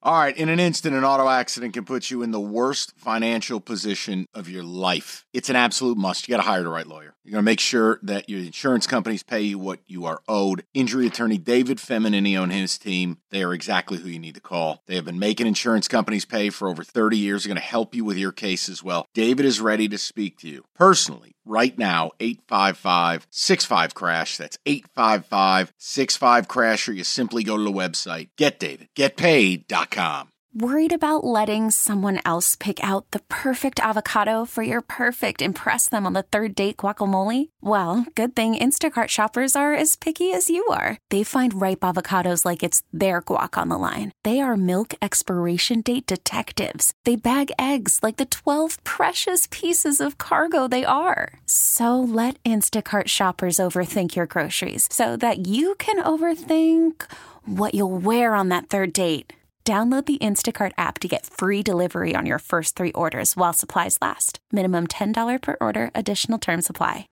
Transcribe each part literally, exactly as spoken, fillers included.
All right, in an instant, an auto accident can put you in the worst financial position of your life. It's an absolute must. You got to hire the right lawyer. You're going to make sure that your insurance companies pay you what you are owed. Injury attorney David Feminini and his team, they are exactly who you need to call. They have been making insurance companies pay for over thirty years. They're going to help you with your case as well. David is ready to speak to you personally right now. Eight five five, six five, crash. That's eight five five, six five, crash, or you simply go to the website get david get paid dot com. Worried about letting someone else pick out the perfect avocado for your perfect impress them on the third date guacamole? Well, good thing Instacart shoppers are as picky as you are. They find ripe avocados like it's their guac on the line. They are milk expiration date detectives. They bag eggs like the twelve precious pieces of cargo they are. So let Instacart shoppers overthink your groceries so that you can overthink what you'll wear on that third date. Download the Instacart app to get free delivery on your first three orders while supplies last. Minimum ten dollars per order. Additional terms apply.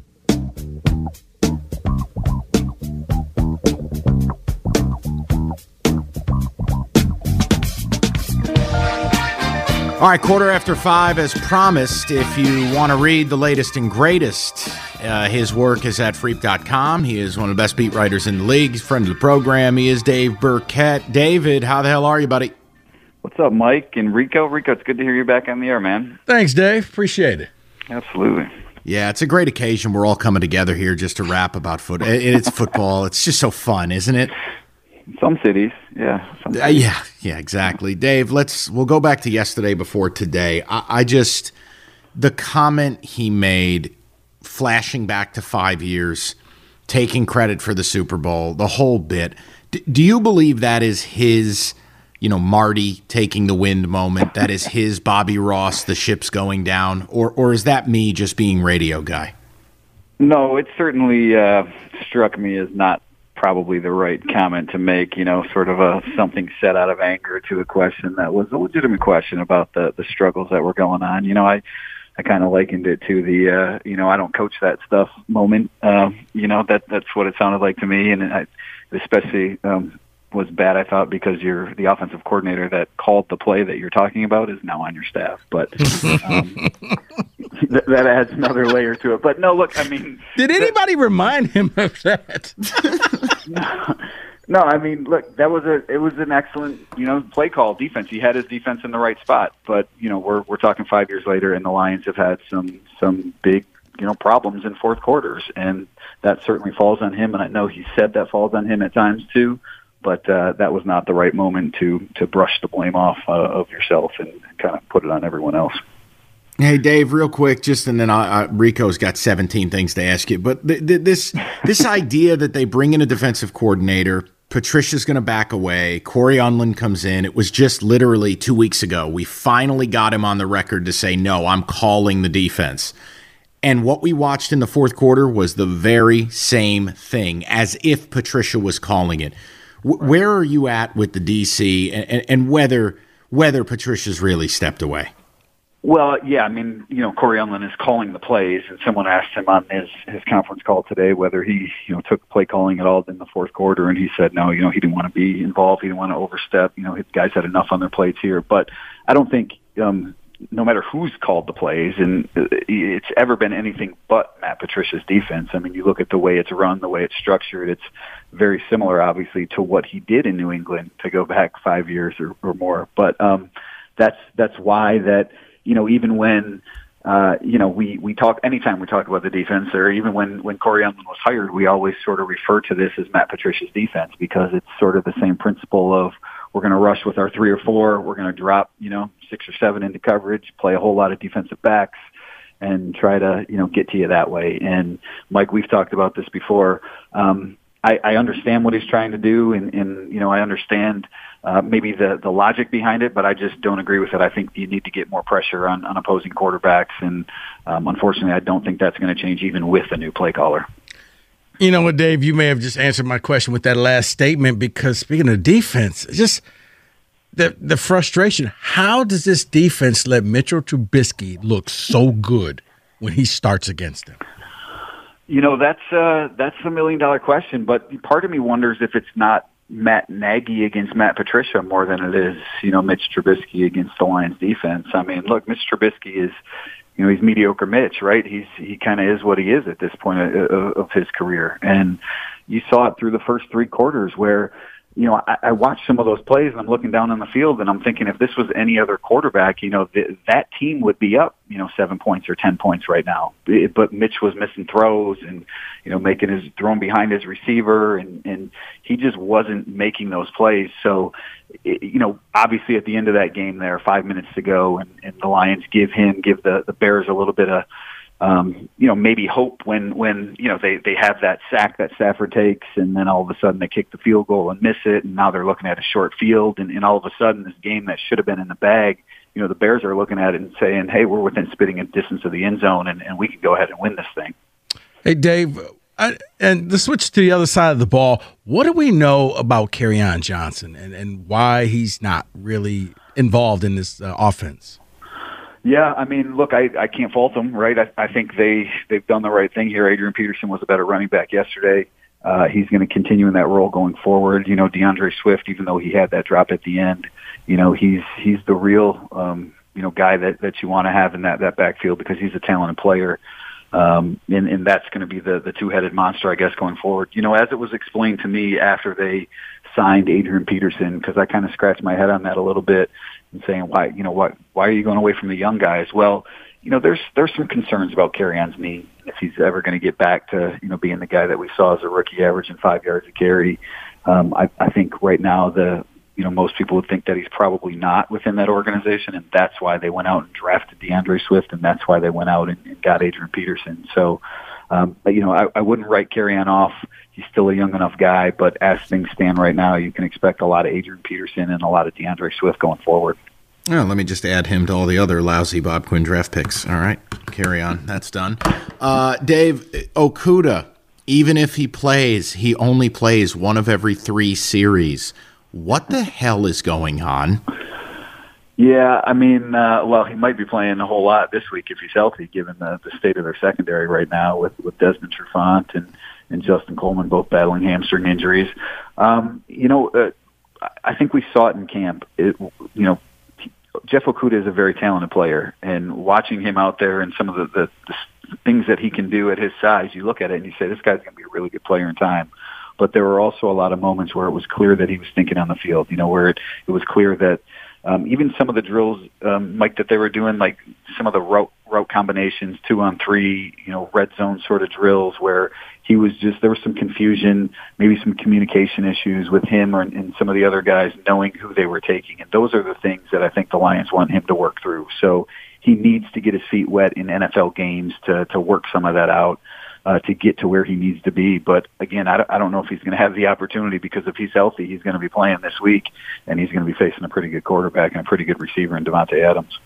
All right, quarter after five, as promised. If you want to read the latest and greatest, uh, his work is at freep dot com. He is one of the best beat writers in the league. He's a friend of the program. He is Dave Burkett. David, how the hell are you, buddy? What's up, Mike and Rico? Rico, it's good to hear you back on the air, man. Thanks, Dave. Appreciate it. Absolutely. Yeah, it's a great occasion. We're all coming together here just to rap about football. It's football. It's just so fun, isn't it? Some cities, yeah. Some cities. Uh, yeah, yeah, exactly. Dave, let's we'll go back to yesterday before today. I, I just the comment he made, flashing back to five years, taking credit for the Super Bowl, the whole bit. D- do you believe that is his, you know, Marty taking the wind moment? That is his Bobby Ross, the ship's going down, or or is that me just being radio guy? No, it certainly uh, struck me as not probably the right comment to make, you know, sort of a something said out of anger to a question that was a legitimate question about the, the struggles that were going on. You know, I, I kind of likened it to the, uh, you know, I don't coach that stuff moment. Um, you know, that that's what it sounded like to me. And I especially um, was bad, I thought, because you're the offensive coordinator that called the play that you're talking about is now on your staff. But um, th- that adds another layer to it. But no, look, I mean, did anybody the, remind him of that? no, no, I mean, look, that was a it was an excellent, you know, play call defense. He had his defense in the right spot. But you know, we're we're talking five years later, and the Lions have had some some big, you know, problems in fourth quarters, and that certainly falls on him. And I know he said that falls on him at times too. But uh, that was not the right moment to to brush the blame off uh, of yourself and kind of put it on everyone else. Hey, Dave, real quick, just and then I, I, Rico's got seventeen things to ask you. But th- th- this this idea that they bring in a defensive coordinator, Patricia's going to back away, Corey Unlin comes in. It was just literally two weeks ago. We finally got him on the record to say, no, I'm calling the defense. And what we watched in the fourth quarter was the very same thing, as if Patricia was calling it. Where are you at with the D C and, and whether whether Patricia's really stepped away? Well, yeah, I mean, you know, Corey Unlin is calling the plays, and someone asked him on his, his conference call today whether he, you know, took play calling at all in the fourth quarter, and he said no, you know, he didn't want to be involved, he didn't want to overstep, you know, his guys had enough on their plates here. But I don't think, um, no matter who's called the plays, and it's ever been anything but Matt Patricia's defense. I mean, you look at the way it's run, the way it's structured, it's very similar, obviously, to what he did in New England to go back five years or, or more. But um, that's that's why that, you know, even when, uh, you know, we, we talk, anytime we talk about the defense, or even when, when Corey Unlin was hired, we always sort of refer to this as Matt Patricia's defense, because it's sort of the same principle of, we're going to rush with our three or four. We're going to drop, you know, six or seven into coverage, play a whole lot of defensive backs, and try to, you know, get to you that way. And Mike, we've talked about this before. Um, I, I understand what he's trying to do, and, and you know, I understand uh, maybe the, the logic behind it, but I just don't agree with it. I think you need to get more pressure on, on opposing quarterbacks, and um, unfortunately, I don't think that's going to change even with a new play caller. You know what, Dave? You may have just answered my question with that last statement, because speaking of defense, just the the frustration. How does this defense let Mitchell Trubisky look so good when he starts against them? You know, that's uh, that's a million dollar question, but part of me wonders if it's not Matt Nagy against Matt Patricia more than it is, you know, Mitch Trubisky against the Lions defense. I mean, look, Mitch Trubisky is, you know, he's mediocre Mitch, right? He's he kind of is what he is at this point of, of his career. And you saw it through the first three quarters where, you know, I, I watched some of those plays and I'm looking down on the field and I'm thinking if this was any other quarterback, you know, th- that team would be up, you know, seven points or ten points right now. It, but Mitch was missing throws and, you know, making his throwing behind his receiver and, and he just wasn't making those plays. So, it, you know, obviously at the end of that game there, five minutes to go and, and the Lions give him, give the, the Bears a little bit of, Um, you know, maybe hope when, when, you know, they, they have that sack that Stafford takes and then all of a sudden they kick the field goal and miss it. And now they're looking at a short field and, and all of a sudden this game that should have been in the bag, you know, the Bears are looking at it and saying, hey, we're within spitting distance of the end zone and, and we can go ahead and win this thing. Hey, Dave, I, and the switch to the other side of the ball, what do we know about Kerryon Johnson and, and why he's not really involved in this uh, offense? Yeah, I mean, look, I, I can't fault them, right? I, I think they, they've done the right thing here. Adrian Peterson was a better running back yesterday. Uh, he's going to continue in that role going forward. You know, DeAndre Swift, even though he had that drop at the end, you know, he's he's the real, um, you know, guy that, that you want to have in that, that backfield because he's a talented player. Um, and, and that's going to be the, the two-headed monster, I guess, going forward. You know, as it was explained to me after they signed Adrian Peterson, because I kind of scratched my head on that a little bit, and saying, why, you know, what, why are you going away from the young guys? Well, you know, there's there's some concerns about Kerryon's knee if he's ever going to get back to, you know, being the guy that we saw as a rookie averaging five yards a carry. Um, I, I think right now the, you know, most people would think that he's probably not within that organization, and that's why they went out and drafted DeAndre Swift, and that's why they went out and, and got Adrian Peterson. So, um, but, you know, I, I wouldn't write Kerryon off. He's still a young enough guy, but as things stand right now, you can expect a lot of Adrian Peterson and a lot of DeAndre Swift going forward. Oh, let me just add him to all the other lousy Bob Quinn draft picks. All right, carry on. That's done. Uh, Dave, Okudah, even if he plays, he only plays one of every three series. What the hell is going on? Yeah, I mean, uh, well, he might be playing a whole lot this week if he's healthy, given the, the state of their secondary right now with, with Desmond Trufant and, and Justin Coleman both battling hamstring injuries. Um, you know, uh, I think we saw it in camp. It, you know, Jeff Okudah is a very talented player, and watching him out there and some of the, the, the things that he can do at his size, you look at it and you say, this guy's going to be a really good player in time. But there were also a lot of moments where it was clear that he was thinking on the field, you know, where it, it was clear that um, even some of the drills, um, Mike, that they were doing, like some of the route, route combinations, two on three, you know, red zone sort of drills where he was just, there was some confusion, maybe some communication issues with him or, and some of the other guys knowing who they were taking. And those are the things that I think the Lions want him to work through. So he needs to get his feet wet in N F L games to, to work some of that out. Uh, to get to where he needs to be. But again, I don't, I don't know if he's going to have the opportunity because if he's healthy, he's going to be playing this week and he's going to be facing a pretty good quarterback and a pretty good receiver in Devontae Adams.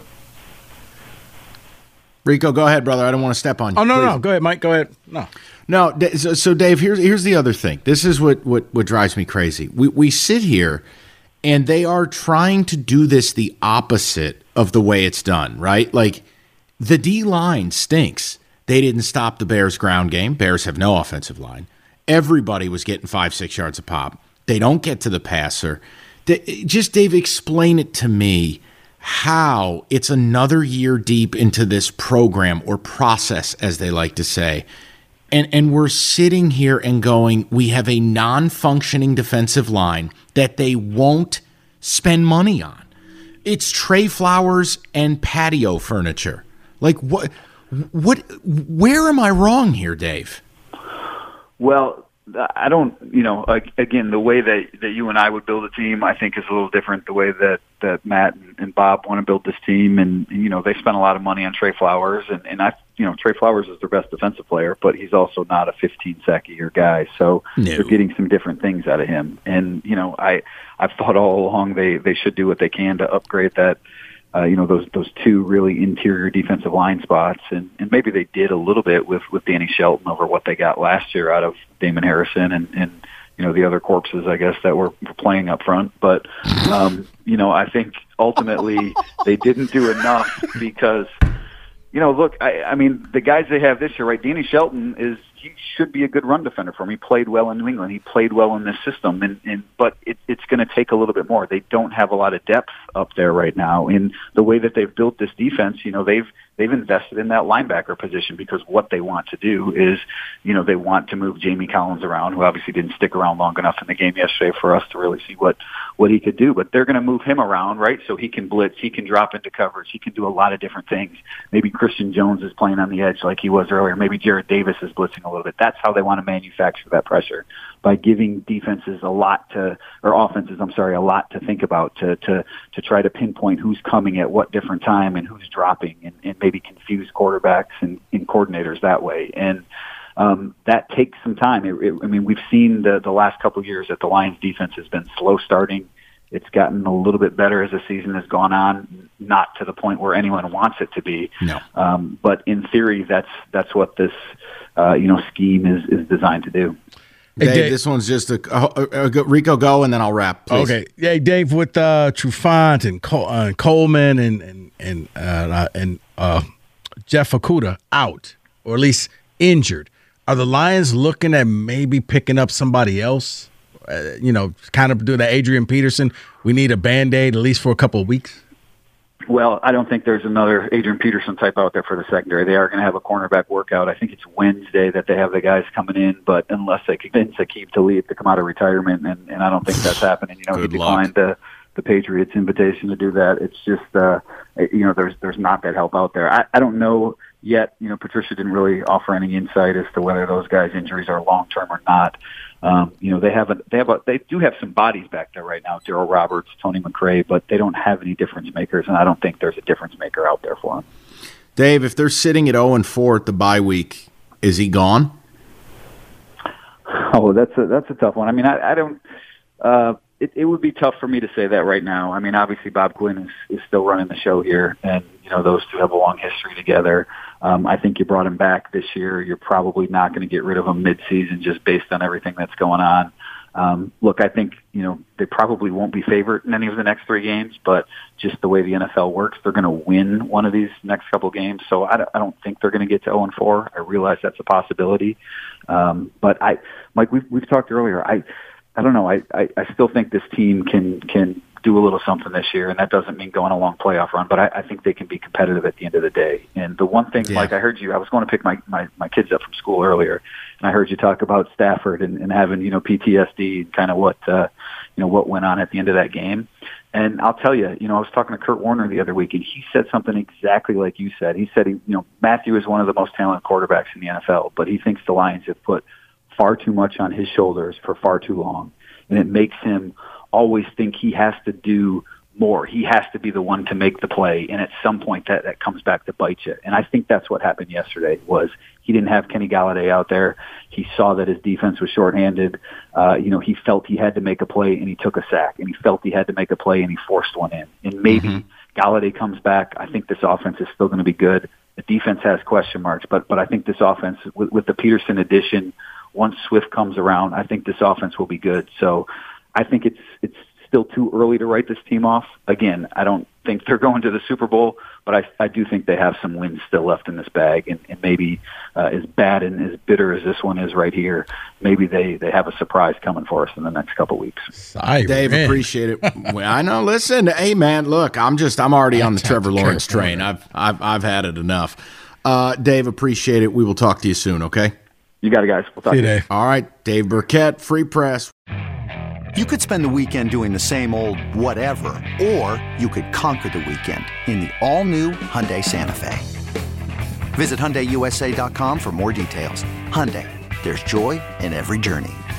Rico, go ahead, brother. I don't want to step on you. Oh, no, Please. no. Go ahead, Mike. Go ahead. No. No, so, so Dave, here's here's the other thing. This is what, what, what drives me crazy. We we sit here and they are trying to do this the opposite of the way it's done, right? Like the D-line stinks. They didn't stop the Bears' ground game. Bears have no offensive line. Everybody was getting five, six yards a pop. They don't get to the passer. Just, Dave, explain it to me how it's another year deep into this program or process, as they like to say, and, and we're sitting here and going, we have a non-functioning defensive line that they won't spend money on. It's Trey Flowers and patio furniture. Like, what... What? Where am I wrong here, Dave? Well, I don't, you know, again, the way that, that you and I would build a team, I think is a little different the way that, that Matt and Bob want to build this team. And, you know, they spent a lot of money on Trey Flowers. And, and I, you know, Trey Flowers is their best defensive player, but he's also not a fifteen sack a year guy. So no. They're getting some different things out of him. And, you know, I, I've thought all along they, they should do what they can to upgrade that. Uh, you know, those those two really interior defensive line spots. And, and maybe they did a little bit with, with Danny Shelton over what they got last year out of Damon Harrison and, and you know, the other corpses, I guess, that were, were playing up front. But, um, you know, I think ultimately they didn't do enough because, you know, look, I, I mean, the guys they have this year, right, Danny Shelton is he should be a good run defender for him. He played well in New England. He played well in this system, and, and but it, it's going to take a little bit more. They don't have a lot of depth up there right now. In the way that they've built this defense, you know, they've they've invested in that linebacker position because what they want to do is, you know, they want to move Jamie Collins around, who obviously didn't stick around long enough in the game yesterday for us to really see what, what he could do. But they're going to move him around, right? So he can blitz, he can drop into coverage, he can do a lot of different things. Maybe Christian Jones is playing on the edge like he was earlier. Maybe Jared Davis is blitzing a little bit. That's how they want to manufacture that pressure, by giving defenses a lot to, or offenses, I'm sorry, a lot to think about to to to try to pinpoint who's coming at what different time and who's dropping, and, and maybe confuse quarterbacks and, and coordinators that way. And um, that takes some time. It, it, I mean, we've seen the, the last couple of years that the Lions defense has been slow starting. It's gotten a little bit better as the season has gone on, not to the point where anyone wants it to be. No. Um, but in theory, that's that's what this uh, you know scheme is, is designed to do. Dave, Hey, Dave, this one's just a uh, uh, Rico go, and then I'll wrap. Please. Okay, yeah, Dave, with uh, Trufant and Col- uh, Coleman and and and uh, and uh, Jeff Okudah out, or at least injured, are the Lions looking at maybe picking up somebody else? Uh, you know, kind of do the Adrian Peterson. We need a Band-Aid at least for a couple of weeks. Well, I don't think there's another Adrian Peterson type out there for the secondary. They are going to have a cornerback workout. I think it's Wednesday that they have the guys coming in, but unless they convince Aqib Talib to come out of retirement, and, and I don't think that's happening. You know, Good he declined luck. the the Patriots' invitation to do that. It's just, uh, you know, there's there's not that help out there. I, I don't know yet. You know, Patricia didn't really offer any insight as to whether those guys' injuries are long term or not. Um, you know, they have a, they have a, they do have some bodies back there right now, Darryl Roberts, Tony McRae, but they don't have any difference makers, and I don't think there's a difference maker out there for them. Dave, if they're sitting at oh and four at the bye week, is he gone? Oh, that's a that's a tough one. I mean, I, I don't. Uh, it, it would be tough for me to say that right now. I mean, obviously Bob Quinn is, is still running the show here, and you know those two have a long history together. Um, I think you brought him back this year. You're probably not going to get rid of him mid-season just based on everything that's going on. Um, look, I think you know they probably won't be favored in any of the next three games, but just the way the N F L works, they're going to win one of these next couple games. So I don't, I don't think they're going to get to oh and four. I realize that's a possibility, um, but I, Mike, we've we've talked earlier. I. I don't know. I, I, I still think this team can can do a little something this year, and that doesn't mean going a long playoff run, but I, I think they can be competitive at the end of the day. And the one thing, Yeah. like I heard you, I was going to pick my, my, my kids up from school earlier, and I heard you talk about Stafford and, and having, you know, P T S D and kind of what, uh, you know, what went on at the end of that game. And I'll tell you, you know, I was talking to Kurt Warner the other week, and he said something exactly like you said. He said, he, you know, Matthew is one of the most talented quarterbacks in the N F L, but he thinks the Lions have put far too much on his shoulders for far too long. And it makes him always think he has to do more. He has to be the one to make the play. And at some point that, that comes back to bite you. And I think that's what happened yesterday was he didn't have Kenny Galladay out there. He saw that his defense was shorthanded. Uh, you know, he felt he had to make a play and he took a sack, and he felt he had to make a play and he forced one in. And maybe mm-hmm. Galladay comes back. I think this offense is still going to be good. The defense has question marks, but, but I think this offense with, with the Peterson addition, once Swift comes around, I think this offense will be good. So I think it's it's still too early to write this team off. Again, I don't think they're going to the Super Bowl, but I, I do think they have some wins still left in this bag. And, and maybe uh, as bad and as bitter as this one is right here, maybe they, they have a surprise coming for us in the next couple weeks. Sorry, Dave, man. appreciate it. Well, I know. Listen, hey, man, look, I'm just I'm already on the Trevor Lawrence train. I've, I've, I've had it enough. Uh, Dave, appreciate it. We will talk to you soon, okay? You got it, guys. We'll talk See you, to you. Dave. All right, Dave Burkett, Free Press. You could spend the weekend doing the same old whatever, or you could conquer the weekend in the all-new Hyundai Santa Fe. Visit Hyundai U S A dot com for more details. Hyundai, there's joy in every journey.